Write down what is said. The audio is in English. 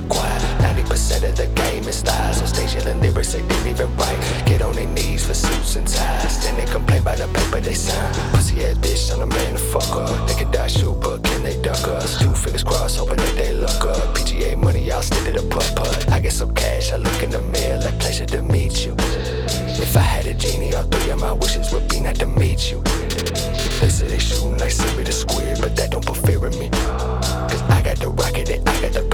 quiet. 90% of the game is styles. On stage yelling lyrics they didn't even write. Get on their knees for suits and ties. Then they complain about the paper they sign. Pussy ass bitch, I'm a man to fuck up. They can die shoot, but can they duck us? Two fingers crossed, hoping that they look up. PGA money, I'll stick to the putt-putt. I get some cash, I look in the mirror like pleasure to meet you. If I had a genie, all three of my wishes would be not to meet you. They say they shooting like Siri the Squid, but that don't put fear in me. Cause I got the rocket and I got the